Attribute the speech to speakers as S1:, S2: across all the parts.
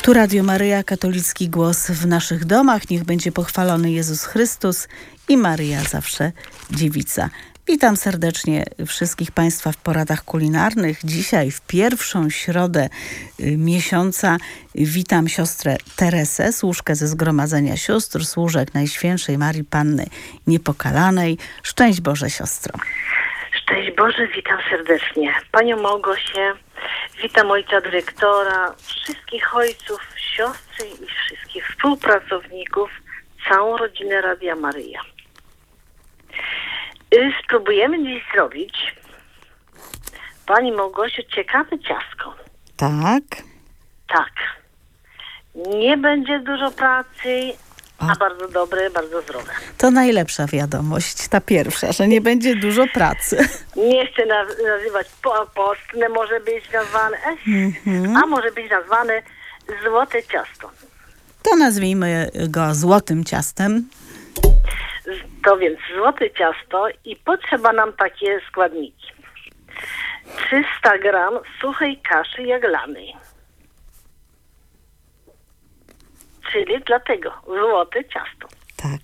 S1: Tu Radio Maryja, katolicki głos w naszych domach. Niech będzie pochwalony Jezus Chrystus i Maryja zawsze dziewica. Witam serdecznie wszystkich Państwa w poradach kulinarnych. Dzisiaj w pierwszą środę miesiąca witam siostrę Teresę, służkę ze Zgromadzenia Sióstr, służek Najświętszej Marii Panny Niepokalanej. Szczęść Boże, siostro.
S2: Szczęść Boże, witam serdecznie Panią Małgosię, witam ojca dyrektora, wszystkich ojców, siostry i wszystkich współpracowników, całą rodzinę Radia Maryja. Spróbujemy dziś zrobić, Pani Małgosiu, ciekawe ciastko.
S1: Tak.
S2: Tak. Nie będzie dużo pracy, a bardzo dobre, bardzo zdrowe.
S1: To najlepsza wiadomość, ta pierwsza, że nie będzie dużo pracy.
S2: Nie chcę nazywać postne, może być nazwane, a może być nazwane złote ciasto.
S1: To nazwijmy go złotym ciastem.
S2: To więc złote ciasto i potrzeba nam takie składniki. 300 gram suchej kaszy jaglanej. Czyli dlatego złote ciasto.
S1: Tak.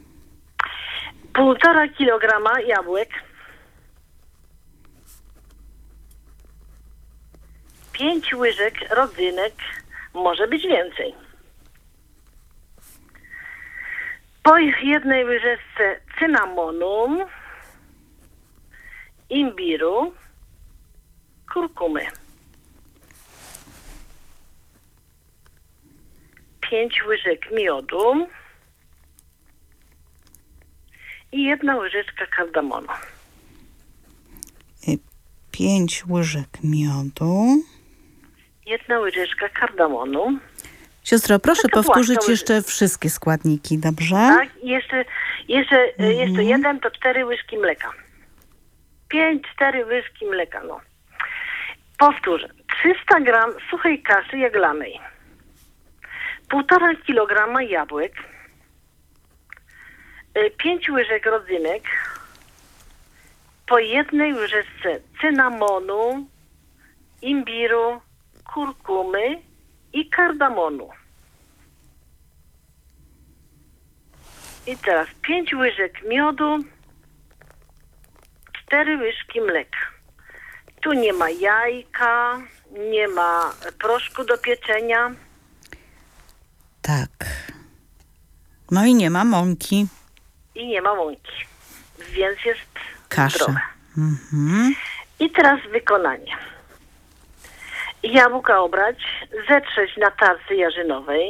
S2: 1,5 kilograma jabłek. 5 łyżek rodzynek, może być więcej. Po 1 łyżeczce cynamonu, imbiru, kurkumy. 5 łyżek miodu i 1 łyżeczka kardamonu.
S1: 5 łyżek miodu.
S2: 1 łyżeczka kardamonu.
S1: Siostro, proszę
S2: Taka
S1: powtórzyć
S2: płaszcza
S1: jeszcze wszystkie składniki, dobrze?
S2: Tak, jeszcze 1 to 4 łyżki mleka. 4 łyżki mleka, no. Powtórzę. 300 gram suchej kaszy jaglanej. 1,5 kilograma jabłek. 5 łyżek rodzynek. Po 1 łyżeczce cynamonu, imbiru, kurkumy i kardamonu. I teraz 5 łyżek miodu, 4 łyżki mleka. Tu nie ma jajka, nie ma proszku do pieczenia.
S1: Tak. No i nie ma mąki.
S2: I nie ma mąki, więc jest
S1: Kasza.
S2: zdrowe. I teraz wykonanie. Jabłka obrać, zetrzeć na tarce jarzynowej,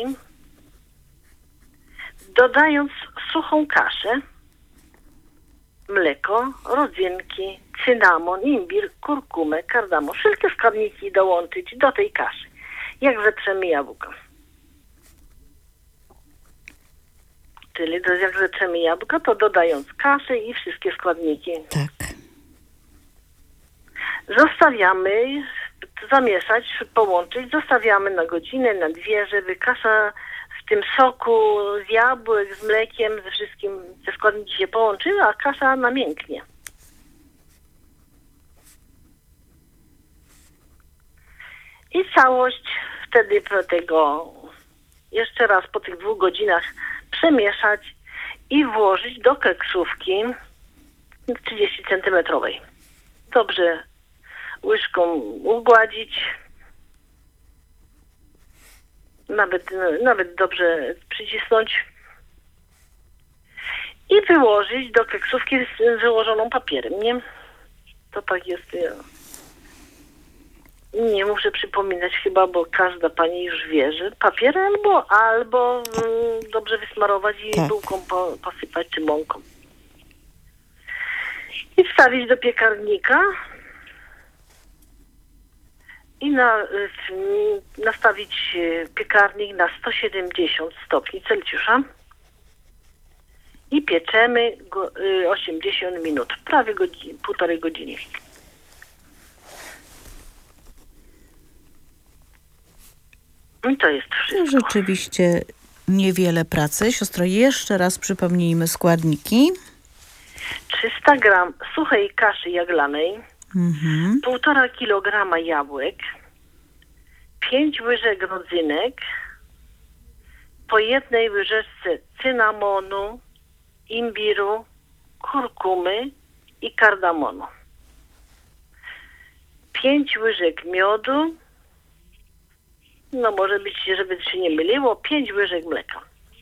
S2: dodając suchą kaszę, mleko, rodzynki, cynamon, imbir, kurkumę, kardamon. Wszystkie składniki dołączyć do tej kaszy, jak zetrzemy jabłka. Czyli jak zetrzemy jabłka, to dodając kaszę i wszystkie składniki.
S1: Tak.
S2: Zostawiamy, zamieszać, połączyć, zostawiamy na godzinę, na 2, żeby kasza w tym soku z jabłek, z mlekiem, ze wszystkim, te składniki się połączyły, a kasza namięknie. I całość wtedy jeszcze raz po tych 2 godzinach przemieszać i włożyć do keksówki 30 centymetrowej. Dobrze łyżką ugładzić, nawet dobrze przycisnąć i wyłożyć do keksówki z wyłożoną papierem, nie? To tak jest. Nie muszę przypominać chyba, bo każda pani już wie, że papier albo dobrze wysmarować i bułką posypać czy mąką. I wstawić do piekarnika i nastawić piekarnik na 170 stopni Celsjusza i pieczemy 80 minut, prawie 1,5 godziny. I to jest wszystko.
S1: Rzeczywiście niewiele pracy. Siostro, jeszcze raz przypomnijmy składniki.
S2: 300 gram suchej kaszy jaglanej, 1,5 kilograma jabłek, 5 łyżek rodzynek, po jednej łyżeczce cynamonu, imbiru, kurkumy i kardamonu. 5 łyżek miodu, no może być, żeby się nie myliło, 5 łyżek mleka.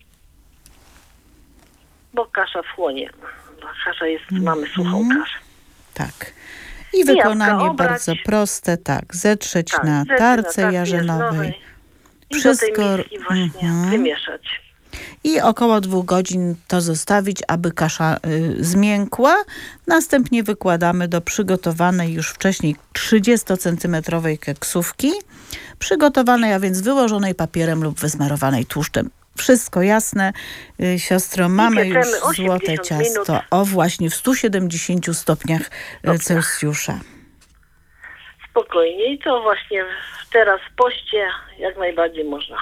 S2: Bo kasza wchłonie. Kasza jest, mamy suchą kaszę.
S1: Tak. I wykonanie
S2: obrać.
S1: bardzo proste, tak. Zetrzeć na tarce jarzynowej.
S2: I wszystko do tej miski właśnie wymieszać.
S1: I około 2 godzin to zostawić, aby kasza zmiękła. Następnie wykładamy do przygotowanej już wcześniej 30-centymetrowej keksówki. Przygotowanej, a więc wyłożonej papierem lub wysmarowanej tłuszczem. Wszystko jasne, siostro. Mamy już złote ciasto.
S2: Minut.
S1: O, właśnie w 170 stopniach Celsjusza.
S2: Spokojnie. I to właśnie teraz w poście jak najbardziej można.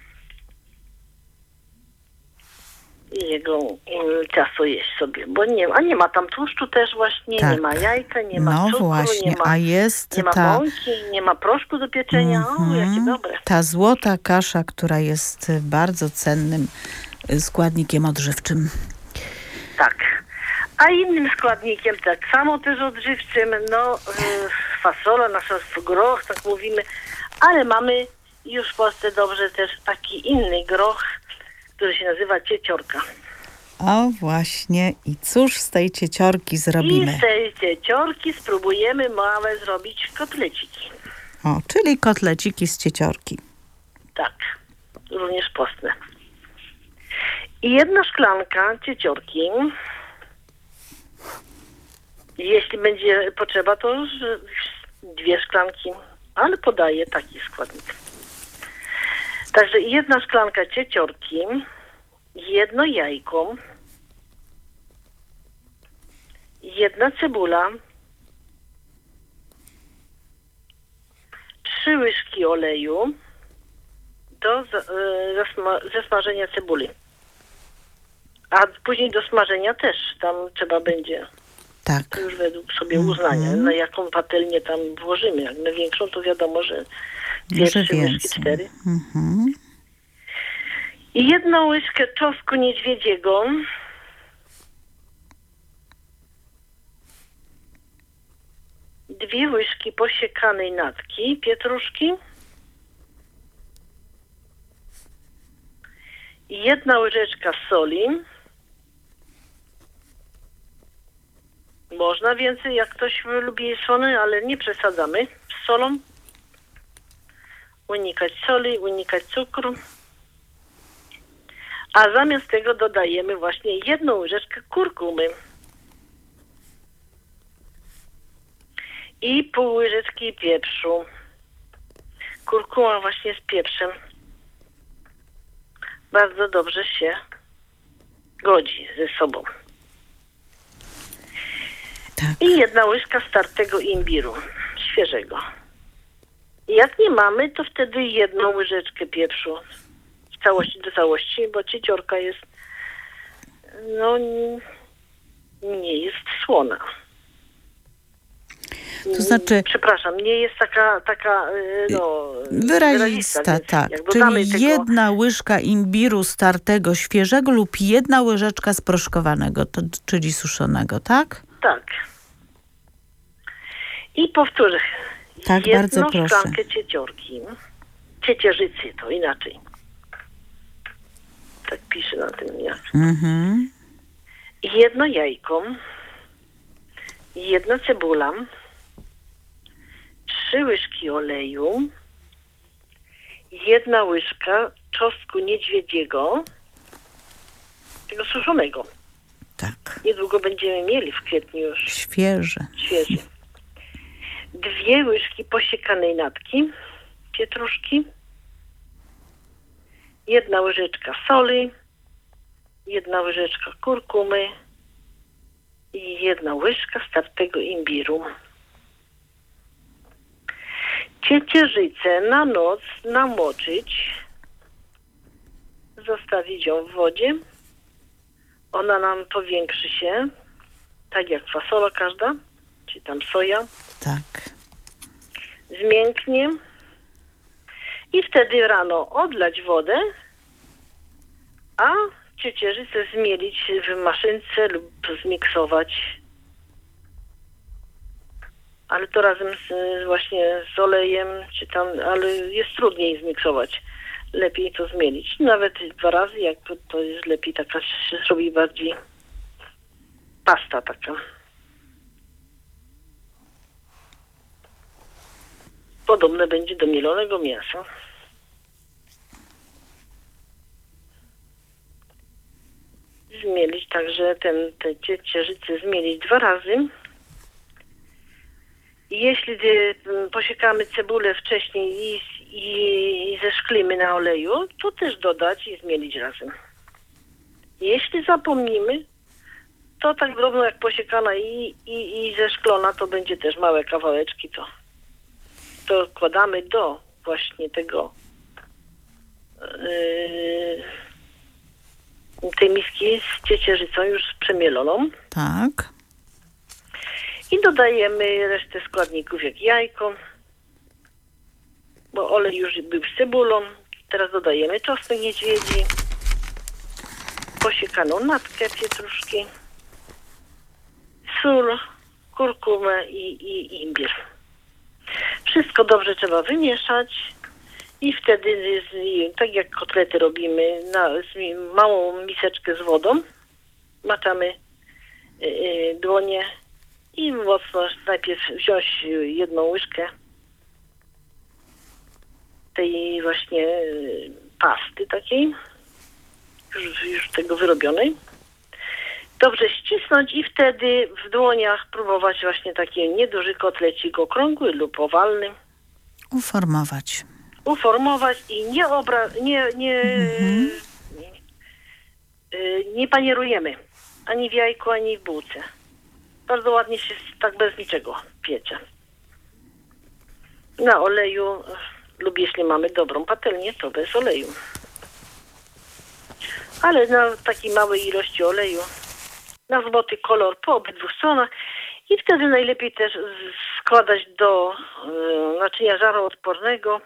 S2: I jego ciasto jeść sobie, bo nie ma tam tłuszczu też właśnie,
S1: tak.
S2: Nie ma jajka, nie ma cukru,
S1: właśnie,
S2: nie ma,
S1: a jest
S2: nie ma mąki, nie ma proszku do pieczenia. O, jakie dobre.
S1: Ta złota kasza, która jest bardzo cennym składnikiem odżywczym.
S2: Tak. A innym składnikiem, tak samo też odżywczym, fasola, nasza groch, tak mówimy, ale mamy już w Polsce dobrze też taki inny groch, który się nazywa cieciorka.
S1: O właśnie. I cóż z tej cieciorki zrobimy?
S2: I z tej cieciorki spróbujemy małe zrobić kotleciki.
S1: O, czyli kotleciki z cieciorki.
S2: Tak. Również postne. I 1 szklanka cieciorki. Jeśli będzie potrzeba, to 2 szklanki. Ale podaję taki składnik. Także 1 szklanka cieciorki, 1 jajko, 1 cebula, 3 łyżki oleju do zesmażenia cebuli. A później do smażenia też tam trzeba będzie.
S1: Tak.
S2: Już według sobie uznania, na jaką patelnię tam włożymy. Jak na większą, to wiadomo, że 2-3 łyżki, 4. I 1 łyżkę czosnku niedźwiedziego. Dwie łyżki posiekanej natki pietruszki. 1 łyżeczka soli. Można więcej, jak ktoś lubi słone, ale nie przesadzamy z solą. Unikać soli, unikać cukru. A zamiast tego dodajemy właśnie 1 łyżeczkę kurkumy. I pół łyżeczki pieprzu. Kurkuma właśnie z pieprzem bardzo dobrze się godzi ze sobą.
S1: Tak.
S2: I 1 łyżka startego imbiru, świeżego. Jak nie mamy, to wtedy 1 łyżeczkę pieprzu do całości, bo cieciorka jest nie jest słona.
S1: To znaczy...
S2: Przepraszam, nie jest taka
S1: wyrazista, tak. Czyli 1 łyżka imbiru startego, świeżego lub 1 łyżeczka sproszkowanego, czyli suszonego, tak?
S2: Tak. I powtórzę.
S1: Tak, bardzo proszę.
S2: 1 szklankę cieciorki. Ciecierzycy, to inaczej. Tak pisze na tym jak. 1 jajko. 1 cebula. 3 łyżki oleju. 1 łyżka czosnku niedźwiedziego. Tego suszonego.
S1: Tak.
S2: Niedługo będziemy mieli w kwietniu już.
S1: Świeży.
S2: 2 łyżki posiekanej natki pietruszki. 1 łyżeczka soli. 1 łyżeczka kurkumy. I 1 łyżka startego imbiru. Ciecierzycę na noc namoczyć. Zostawić ją w wodzie. Ona nam powiększy się. Tak jak fasola każda. Czy tam soja.
S1: Tak.
S2: Zmięknie. I wtedy rano odlać wodę a ciecierzycę zmielić w maszynce lub zmiksować. Ale to razem właśnie z olejem, czy tam, ale jest trudniej zmiksować. Lepiej to zmielić. Nawet 2 razy, jak to jest lepiej, taka się zrobi bardziej pasta taka. Podobne będzie do mielonego mięsa. Zmielić także te ciecierzycę zmielić 2 razy. Jeśli posiekamy cebulę wcześniej i zeszklimy na oleju, to też dodać i zmielić razem. Jeśli zapomnimy, to tak drobno jak posiekana i zeszklona, to będzie też małe kawałeczki, to wkładamy do właśnie tego tej miski z ciecierzycą już przemieloną.
S1: Tak.
S2: I dodajemy resztę składników, jak jajko, bo olej już był z cebulą. Teraz dodajemy czosnek niedźwiedzi, posiekaną natkę pietruszki, sól, kurkumę i imbir. Wszystko dobrze trzeba wymieszać i wtedy, tak jak kotlety robimy, małą miseczkę z wodą, maczamy dłonie i mocno najpierw wziąć 1 łyżkę tej właśnie pasty takiej, już tego wyrobionej. Dobrze ścisnąć i wtedy w dłoniach próbować właśnie taki nieduży kotlecik okrągły lub owalny. Uformować i nie panierujemy ani w jajku, ani w bułce. Bardzo ładnie się tak bez niczego piecie. Na oleju lub jeśli mamy dobrą patelnię, to bez oleju. Ale na takiej małej ilości oleju, na złoty kolor po obydwu stronach i wtedy najlepiej też składać do naczynia żaroodpornego.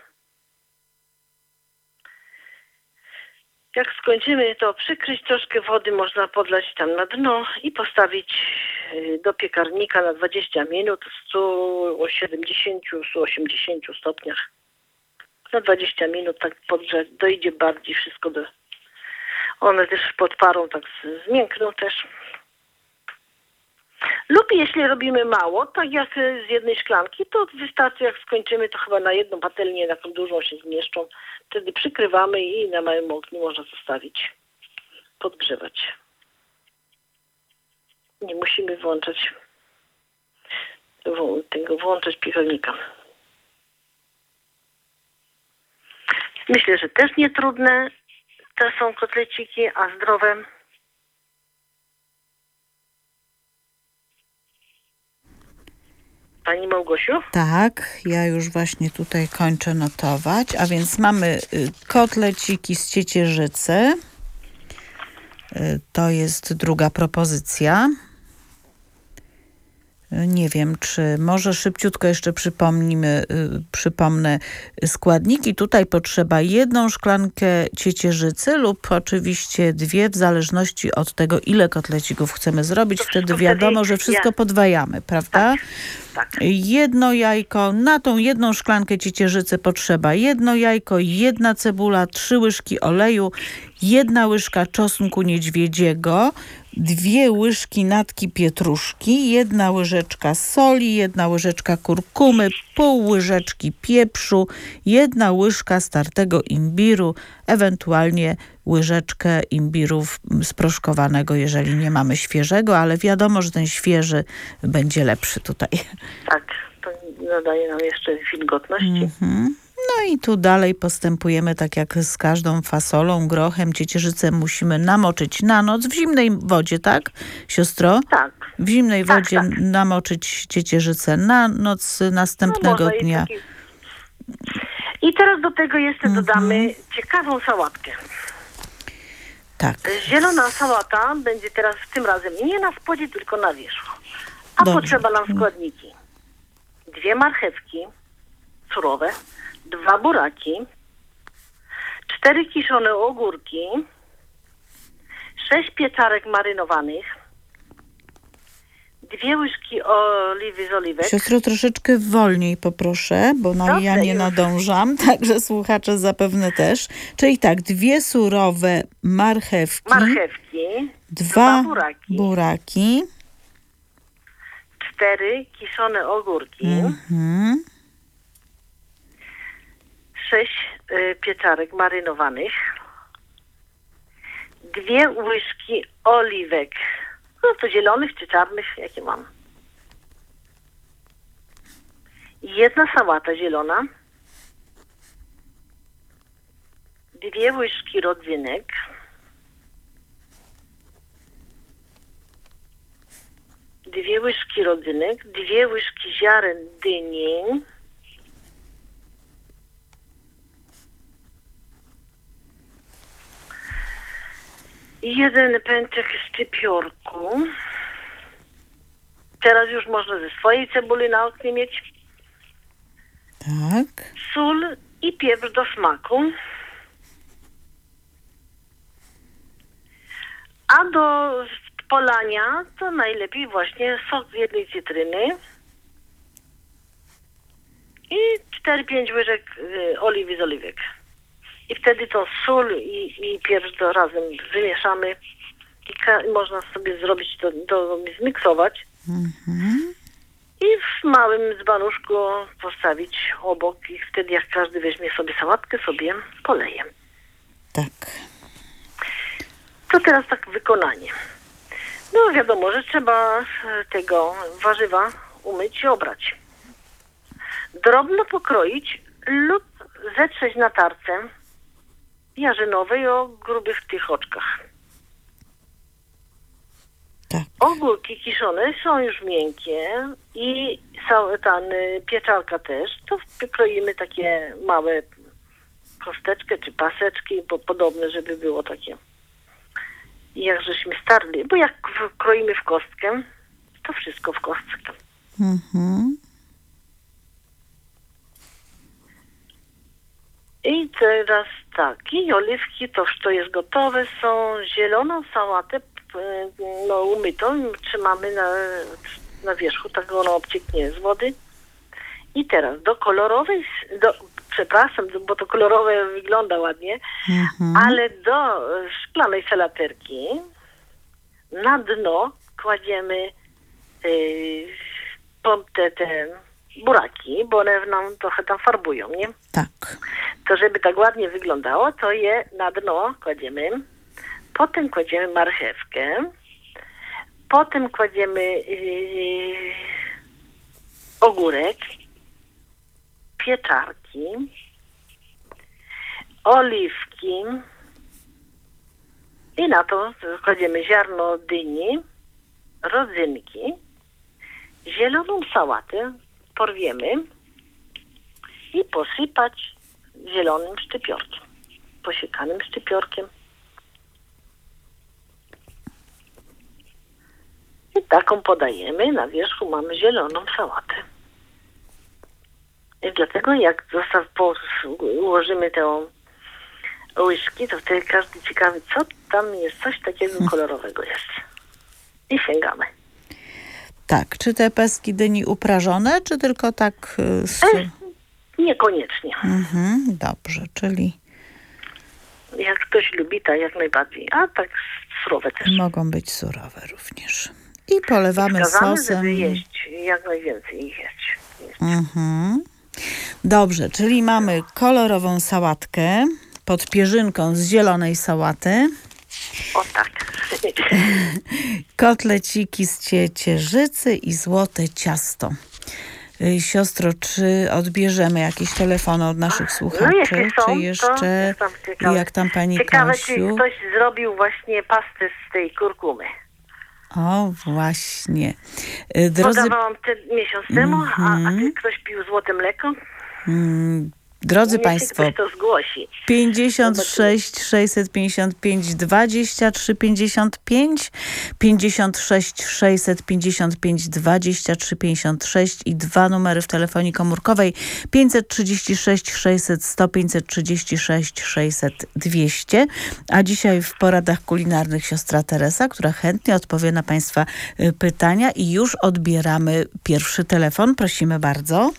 S2: Jak skończymy, to przykryć troszkę wody, można podlać tam na dno i postawić do piekarnika na 20 minut w 170-180 stopniach. Na 20 minut tak podgrzać, dojdzie bardziej wszystko do... One też pod parą tak zmiękną też. Lub jeśli robimy mało, tak jak z 1 szklanki, to wystarczy, jak skończymy, to chyba na 1 patelnię, taką dużą się zmieszczą. Wtedy przykrywamy i na małym ogniu można zostawić, podgrzewać. Nie musimy włączać piekarnika. Myślę, że też nie trudne te są kotleciki, a zdrowe. Pani Małgosiu?
S1: Tak, ja już właśnie tutaj kończę notować, a więc mamy kotleciki z ciecierzycy. To jest druga propozycja. Nie wiem, czy może szybciutko jeszcze przypomnę składniki. Tutaj potrzeba 1 szklankę ciecierzycy lub oczywiście 2, w zależności od tego, ile kotlecików chcemy zrobić. Wtedy wiadomo, że wszystko podwajamy, prawda?
S2: Tak.
S1: 1 jajko, na tą 1 szklankę ciecierzycy potrzeba 1 jajko, 1 cebula, 3 łyżki oleju, 1 łyżka czosnku niedźwiedziego, 2 łyżki natki pietruszki, 1 łyżeczka soli, 1 łyżeczka kurkumy, pół łyżeczki pieprzu, 1 łyżka startego imbiru, ewentualnie łyżeczkę imbiru sproszkowanego, jeżeli nie mamy świeżego, ale wiadomo, że ten świeży będzie lepszy tutaj.
S2: Tak, to nadaje nam jeszcze wilgotności.
S1: No i tu dalej postępujemy tak jak z każdą fasolą, grochem. Ciecierzycę musimy namoczyć na noc w zimnej wodzie, tak, siostro?
S2: Tak.
S1: W zimnej wodzie namoczyć ciecierzycę na noc następnego dnia.
S2: I teraz do tego jeszcze dodamy ciekawą sałatkę.
S1: Tak.
S2: Zielona sałata będzie teraz tym razem nie na spodzie, tylko na wierzchu. A potrzeba nam składniki. 2 marchewki surowe, 2 buraki, 4 kiszone ogórki, 6 pieczarek marynowanych, 2 łyżki oliwy z oliwek.
S1: Siostro, troszeczkę wolniej poproszę, bo
S2: Dobrze,
S1: ja nie
S2: już.
S1: nadążam, także słuchacze zapewne też. Czyli tak, 2 surowe marchewki, 2 buraki,
S2: 4 kiszone ogórki, 6 pieczarek marynowanych, 2 łyżki oliwek, no to zielonych czy czarnych, jakie mam. 1 sałata zielona, 2 łyżki rodzynek, 2 łyżki rodzynek, 2 łyżki ziaren dyni, i 1 pęczek szczypiorku. Teraz już można ze swojej cebuli na oknie mieć.
S1: tak,
S2: Sól i pieprz do smaku. A do polania to najlepiej właśnie sok z 1 cytryny i 4-5 łyżek oliwy z oliwek. I wtedy to sól i pieprz to razem wymieszamy i można sobie zrobić to zmiksować. I w małym dzbanuszku postawić obok i wtedy jak każdy weźmie sobie sałatkę, sobie poleje.
S1: tak.
S2: To teraz tak wykonanie. No wiadomo, że trzeba tego warzywa umyć i obrać. Drobno pokroić lub zetrzeć na tarce jarzynowej o grubych tych oczkach.
S1: Tak.
S2: Ogórki kiszone są już miękkie i pieczarka też. To kroimy takie małe kosteczki czy paseczki, podobne, żeby było takie. I jak żeśmy starli, bo jak kroimy w kostkę, to wszystko w kostkę. I teraz tak, i oliwki to już to jest gotowe, są zieloną sałatę, no umytą, trzymamy na wierzchu, tak ona obcieknie z wody. I teraz do kolorowej, bo to kolorowe wygląda ładnie, ale do szklanej salaterki na dno kładziemy te buraki, bo one nam trochę tam farbują, nie?
S1: Tak.
S2: To żeby tak ładnie wyglądało, to je na dno kładziemy. Potem kładziemy marchewkę. Potem kładziemy ogórek, pieczarki, oliwki i na to kładziemy ziarno dyni, rodzynki, zieloną sałatę porwiemy i posypać zielonym szczypiorkiem, posiekanym szczypiorkiem. I taką podajemy. Na wierzchu mamy zieloną sałatę. I dlatego jak ułożymy te łyżki, to wtedy każdy ciekawy, co tam jest, coś takiego kolorowego jest. I sięgamy.
S1: Tak, czy te pestki dyni uprażone, czy tylko tak?
S2: Niekoniecznie.
S1: Dobrze, czyli
S2: jak ktoś lubi, tak jak najbardziej. A tak surowe też.
S1: Mogą być surowe również. I polewamy sosem.
S2: Żeby jeść, jak najwięcej ich jeść.
S1: Dobrze, czyli mamy kolorową sałatkę pod pierzynką z zielonej sałaty.
S2: O tak.
S1: Kotleciki z ciecierzycy i złote ciasto. Siostro, czy odbierzemy jakieś telefony od naszych słuchaczy?
S2: Jeśli są,
S1: czy jeszcze, jak tam pani
S2: ciekawe,
S1: Kasiu?
S2: czy ktoś zrobił właśnie pastę z tej kurkumy.
S1: O, właśnie.
S2: Podawałam miesiąc temu, a czy ktoś pił złote mleko?
S1: Drodzy
S2: Niech
S1: Państwo,
S2: się ktoś to zgłosi.
S1: 56 655 23 55, 56 655 23 56 i dwa numery w telefonii komórkowej 536 600 100, 536 600 200. A dzisiaj w poradach kulinarnych siostra Teresa, która chętnie odpowie na Państwa pytania i już odbieramy pierwszy telefon. Prosimy bardzo.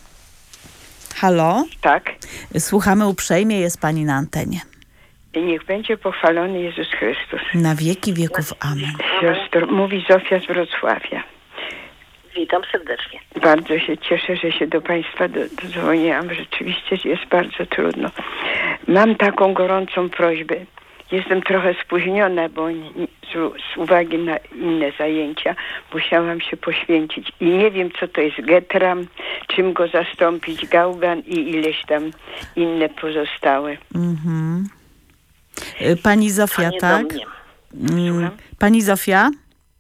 S1: Halo?
S3: Tak.
S1: Słuchamy uprzejmie, jest Pani na antenie.
S3: I niech będzie pochwalony Jezus Chrystus.
S1: Na wieki wieków. Amen.
S3: Siostro, mówi Zofia z Wrocławia.
S2: Witam serdecznie.
S3: Bardzo się cieszę, że się do Państwa dodzwoniłam. Rzeczywiście jest bardzo trudno. Mam taką gorącą prośbę. Jestem trochę spóźniona, bo z uwagi na inne zajęcia musiałam się poświęcić. I nie wiem, co to jest getram, czym go zastąpić, gałgan i ileś tam inne pozostałe.
S1: Mhm. Pani Zofia,
S2: To nie
S1: tak?
S2: do mnie.
S1: Pani Zofia?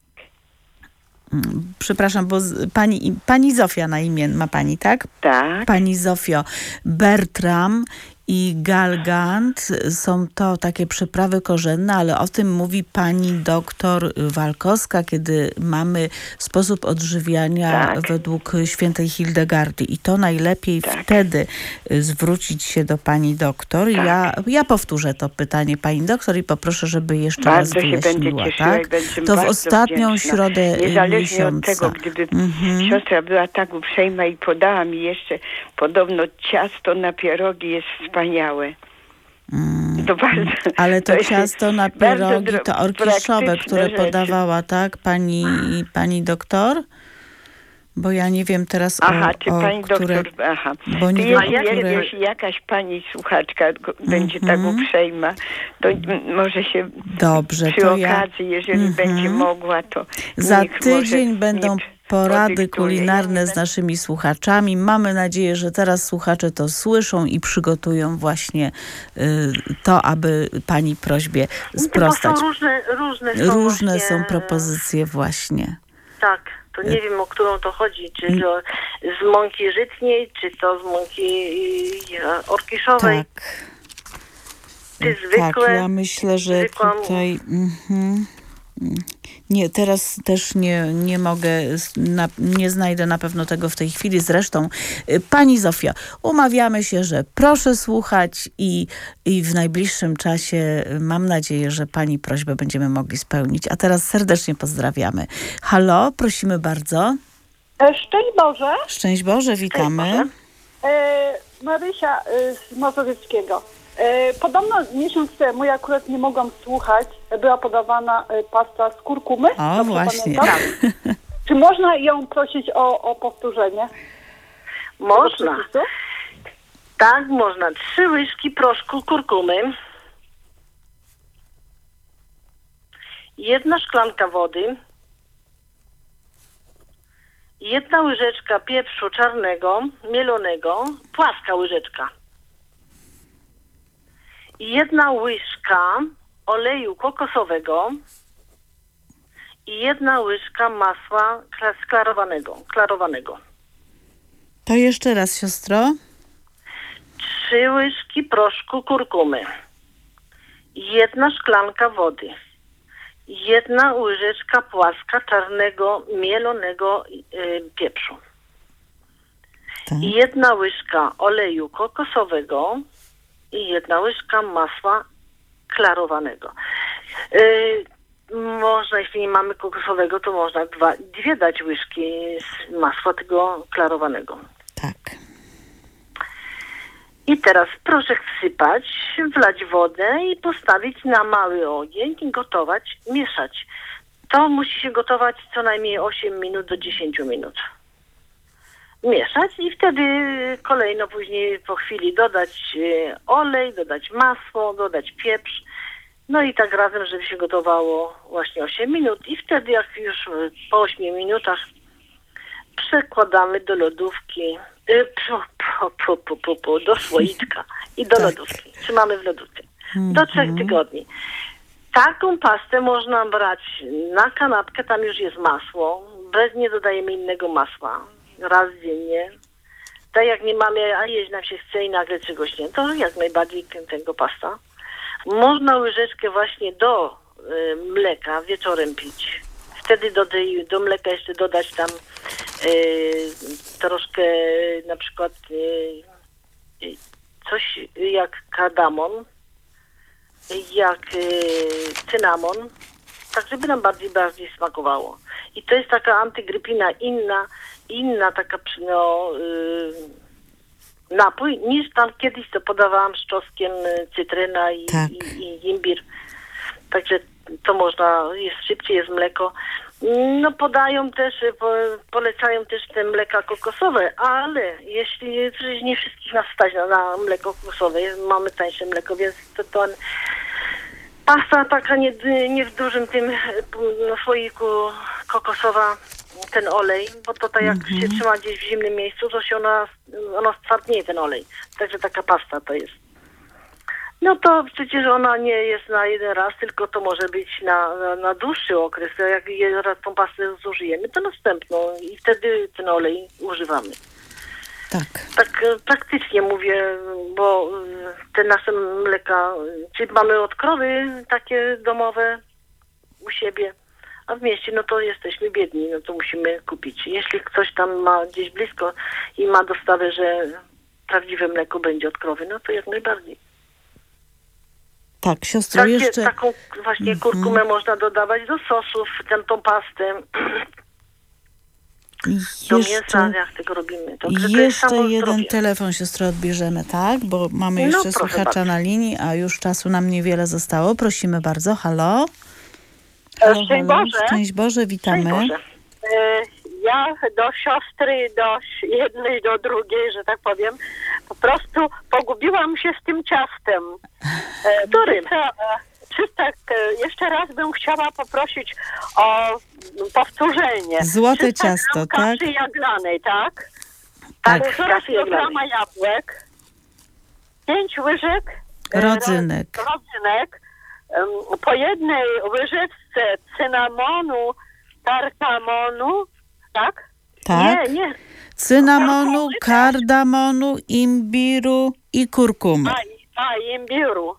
S1: Przepraszam, bo pani Zofia na imię ma pani, tak?
S3: Tak.
S1: Pani Zofio, Bertram i Galgant są to takie przyprawy korzenne, ale o tym mówi pani doktor Walkowska, kiedy mamy sposób odżywiania według świętej Hildegardy. I to najlepiej wtedy zwrócić się do pani doktor. Ja powtórzę to pytanie pani doktor i poproszę, żeby jeszcze raz wyjaśniła.
S3: Bardzo się będzie cieszyła i będę
S1: To w
S3: bardzo
S1: ostatnią
S3: wdzięczna.
S1: środę
S3: Niezależnie
S1: miesiąca.
S3: od tego, gdyby siostra była tak uprzejma i podała mi jeszcze podobno ciasto na pierogi jest wspaniałe. To bardzo,
S1: ale to ciasto na pierogi to orkiszowe, które
S3: rzeczy.
S1: podawała, tak? Pani doktor? Bo ja nie wiem teraz
S3: czy pani
S1: które...
S3: doktor... Aha.
S1: Bo nie wiem,
S3: Jeśli jakaś pani słuchaczka będzie tak uprzejma, to może się
S1: dobrze,
S3: przy okazji, jeżeli będzie mogła, to
S1: za
S3: niech
S1: tydzień
S3: może
S1: będą porady kulinarne z naszymi słuchaczami. Mamy nadzieję, że teraz słuchacze to słyszą i przygotują właśnie to, aby pani prośbie sprostać.
S2: Tylko są różne
S1: są propozycje właśnie.
S2: Tak, to nie wiem, o którą to chodzi. Czy to z mąki żytniej, czy to z mąki orkiszowej.
S1: Tak.
S2: Czy zwykłe.
S1: Tak, ja myślę, że tutaj... Nie, teraz też nie mogę, nie znajdę na pewno tego w tej chwili. Zresztą, pani Zofio, umawiamy się, że proszę słuchać i w najbliższym czasie mam nadzieję, że pani prośbę będziemy mogli spełnić. A teraz serdecznie pozdrawiamy. Halo, prosimy bardzo.
S4: Szczęść Boże.
S1: Szczęść Boże, witamy.
S4: Marysia z Mazowieckiego. Podobno miesiąc temu, ja akurat nie mogłam słuchać, była podawana pasta z kurkumy.
S1: O, właśnie.
S4: Czy można ją prosić o powtórzenie?
S2: Można. Tak, można. 3 łyżki proszku kurkumy. 1 szklanka wody. 1 łyżeczka pieprzu czarnego, mielonego, płaska łyżeczka. 1 łyżka oleju kokosowego i 1 łyżka masła klarowanego.
S1: To jeszcze raz, siostro.
S2: 3 łyżki proszku kurkumy. 1 szklanka wody. 1 łyżeczka płaska czarnego, mielonego pieprzu.
S1: Tak.
S2: 1 łyżka oleju kokosowego i 1 łyżka masła klarowanego. Można, jeśli nie mamy kokosowego, to można 2 dać łyżki z masła tego klarowanego.
S1: Tak.
S2: I teraz proszek wsypać, wlać wodę i postawić na mały ogień i gotować, mieszać. To musi się gotować co najmniej 8 minut do 10 minut. Mieszać i wtedy kolejno później po chwili dodać olej, dodać masło, dodać pieprz. No i tak razem, żeby się gotowało właśnie 8 minut. I wtedy jak już po 8 minutach przekładamy do lodówki, do słoiczka i do lodówki. Trzymamy w lodówce. Do 3 tygodni. Taką pastę można brać na kanapkę, tam już jest masło. Nie dodajemy innego masła. Raz dziennie Tak jak nie mamy, a jeść nam się chce i nagle czegoś nie, to jak najbardziej tego pasta. Można łyżeczkę właśnie do mleka wieczorem pić. Wtedy do mleka jeszcze dodać tam troszkę na przykład coś jak kardamon, jak cynamon, tak żeby nam bardziej smakowało. I to jest taka antygrypina, inna taka napój, niż tam kiedyś to podawałam z czosnkiem, cytryna i imbir. Także to można, jest szybciej, jest mleko. No podają też, polecają też te mleka kokosowe, ale jeśli przecież nie wszystkich nas stać na mleko kokosowe, mamy tańsze mleko, więc to pasta taka nie w dużym tym słoiku kokosowa, ten olej, bo to tak jak się trzyma gdzieś w zimnym miejscu, to się ona stwardnieje, ten olej. Także taka pasta to jest. No to przecież ona nie jest na jeden raz, tylko to może być na dłuższy okres. Jak raz tą pastę zużyjemy, to następną i wtedy ten olej używamy. Tak praktycznie mówię, bo te nasze mleka, czy mamy od krowy takie domowe u siebie, a w mieście no to jesteśmy biedni, no to musimy kupić. Jeśli ktoś tam ma gdzieś blisko i ma dostawę, że prawdziwe mleko będzie od krowy, no to jak najbardziej.
S1: Tak, siostro, jeszcze...
S2: Taką właśnie kurkumę można dodawać do sosów, tą pastę. Do mięsa, jak tego robimy.
S1: Jeszcze jeden telefon, siostro, odbierzemy, tak? Bo mamy jeszcze słuchacza na linii, a już czasu nam niewiele zostało. Prosimy bardzo. Halo?
S5: Szczęść Boże.
S1: Szczęść Boże, witamy.
S2: Szczęść Boże.
S5: Ja do siostry, do jednej, do drugiej, że tak powiem, po prostu pogubiłam się z tym ciastem.
S2: Którym?
S5: Jeszcze raz bym chciała poprosić o powtórzenie.
S1: Złote ciasto, tak?
S5: Kaszy jaglanej, tak?
S2: Tak,
S5: 1,5 kilograma jabłek, 5 łyżek
S1: rodzynek,
S5: po jednej łyżeczce cynamonu, kardamonu, tak?
S1: Tak.
S5: Nie.
S1: Cynamonu, kardamonu, imbiru i kurkumy.
S5: Imbiru.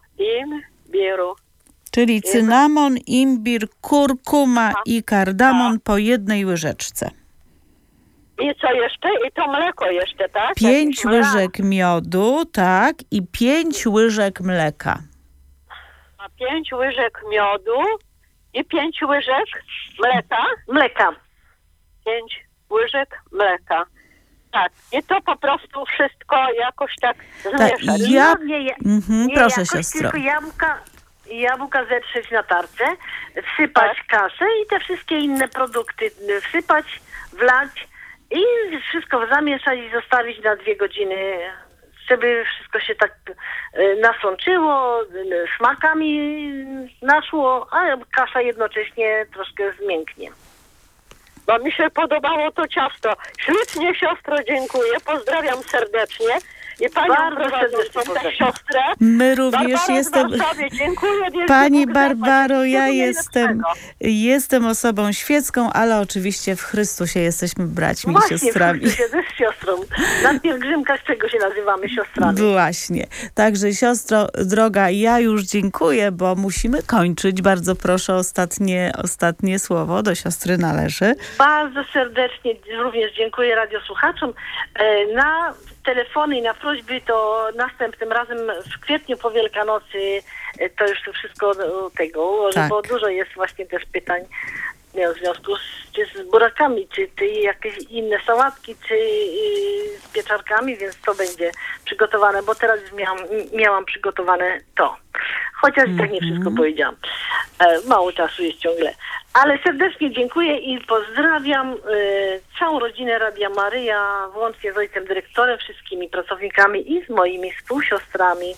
S1: Czyli cynamon, imbir, kurkuma i kardamon po jednej łyżeczce.
S5: I co jeszcze? I to mleko jeszcze, tak?
S1: 5 łyżek miodu, tak, i 5 łyżek mleka.
S5: 5 łyżek miodu i 5 łyżek mleka. 5 łyżek mleka. Tak. I to po prostu wszystko jakoś tak zmieszać.
S1: Proszę, siostro.
S2: Tylko jabłka zetrzeć na tarce, wsypać kaszę i te wszystkie inne produkty wsypać, wlać i wszystko zamieszać i zostawić na 2 godziny, żeby wszystko się tak nasączyło, smakami naszło, a kasza jednocześnie troszkę zmięknie.
S5: Bo mi się podobało to ciasto. Ślicznie, siostro, dziękuję. Pozdrawiam serdecznie. I panią prowadzącą tę siostrę.
S1: My również
S5: Dziękuję.
S1: Pani Barbaro, ja jestem osobą świecką, ale oczywiście w Chrystusie jesteśmy braćmi i siostrami.
S2: Właśnie, w Chrystusie, z siostrą. Na pielgrzymkach czego się nazywamy siostrami.
S1: Właśnie. Także siostro droga, ja już dziękuję, bo musimy kończyć. Bardzo proszę, ostatnie słowo do siostry należy.
S2: Bardzo serdecznie również dziękuję radiosłuchaczom. Na telefony i na prośby to następnym razem w kwietniu po Wielkanocy to już to wszystko ułożę, tak. Bo dużo jest właśnie też pytań w związku z burakami, czy jakieś inne sałatki, czy z pieczarkami, więc to będzie przygotowane, bo teraz miałam przygotowane to. Chociaż tak nie wszystko powiedziałam. Mało czasu jest ciągle. Ale serdecznie dziękuję i pozdrawiam całą rodzinę Radia Maryja, włącznie z ojcem dyrektorem, wszystkimi pracownikami i z moimi współsiostrami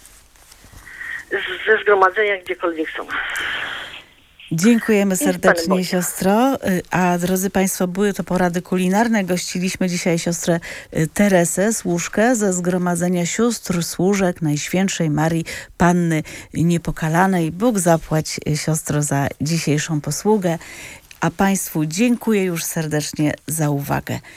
S2: ze zgromadzenia, gdziekolwiek są.
S1: Dziękujemy serdecznie, siostro. A drodzy Państwo, były to porady kulinarne. Gościliśmy dzisiaj siostrę Teresę Służkę ze Zgromadzenia Sióstr Służek Najświętszej Marii Panny Niepokalanej. Bóg zapłać, siostro, za dzisiejszą posługę. A Państwu dziękuję już serdecznie za uwagę.